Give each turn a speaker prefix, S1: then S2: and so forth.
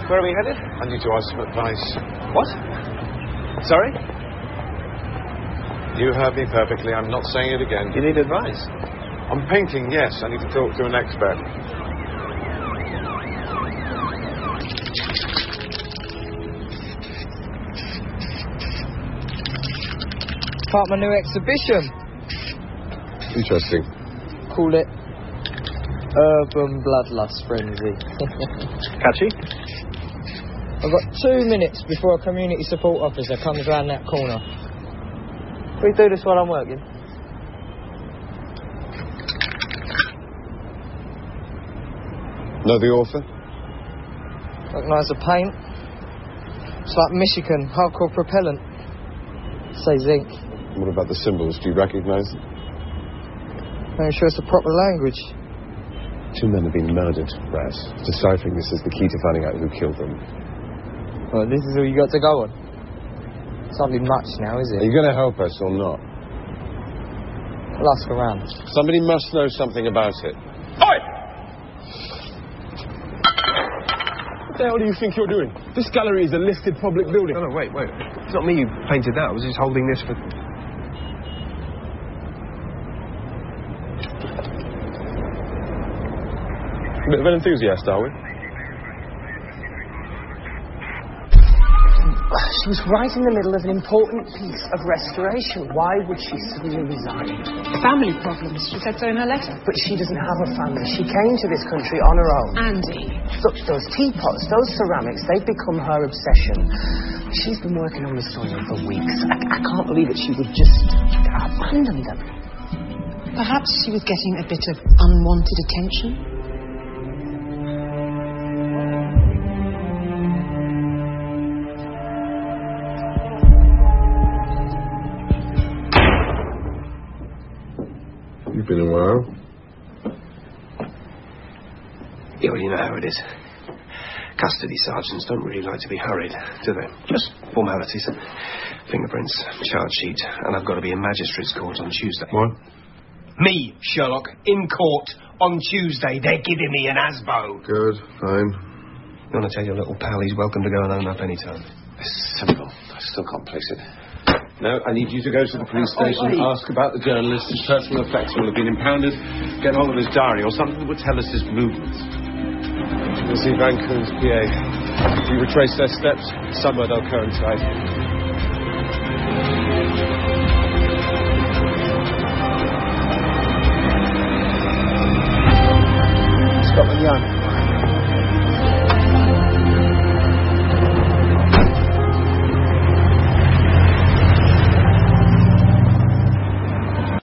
S1: Where are we headed?
S2: I need to ask some advice.
S1: What? Sorry?
S2: You heard me perfectly. I'm not saying it again.
S1: You need advice?
S2: On painting, yes. I need to talk to an expert.
S3: Part of my new exhibition.
S2: Interesting.
S3: Call it Urban Bloodlust Frenzy.
S1: Catchy?
S3: I've got 2 minutes before a community support officer comes round that corner. We do this while I'm working.
S2: Know the author?
S3: Recognise the paint? It's like Michigan, hardcore propellant. Say zinc.
S2: What about the symbols? Do you recognise them?
S3: I'm sure it's the proper language.
S2: 2 men have been murdered, Raz. Deciphering this is the key to finding out who killed them.
S3: Well, this is all you got to go on. It's hardly much now, is it?
S2: Are you going to help us or not?
S3: I'll ask around.
S2: Somebody must know something about it.
S4: Oi! What the hell do you think you're doing? This gallery is a listed public building.
S1: No, wait. It's not me who painted that. I was just holding this for...
S4: A bit of an enthusiast, are we?
S5: She was right in the middle of an important piece of restoration. Why would she suddenly resign?
S6: Family problems. She said so in her letter.
S5: But she doesn't have a family. She came to this country on her own.
S6: Andy.
S5: Look, those teapots, those ceramics, they've become her obsession. She's been working on restoring them for weeks. I can't believe that she would just abandon them.
S6: Perhaps she was getting a bit of unwanted attention.
S2: Been a while.
S1: Yeah, well, you know how it is. Custody sergeants don't really like to be hurried, do they? Just formalities. Fingerprints, charge sheet, and I've got to be in magistrate's court on Tuesday.
S2: What?
S1: Me, Sherlock, in court on Tuesday. They're giving me an ASBO.
S2: Good, fine.
S1: You want to tell your little pal he's welcome to go and own up any time?
S2: It's simple. I still can't place it. No, I need you to go to the police station, ask about the journalist. His personal effects will have been impounded. Get hold of his diary or something that would tell us his movements. You'll see Vancoon's PA. If you retrace their steps, somewhere they'll coincide.
S3: Scotland Yard.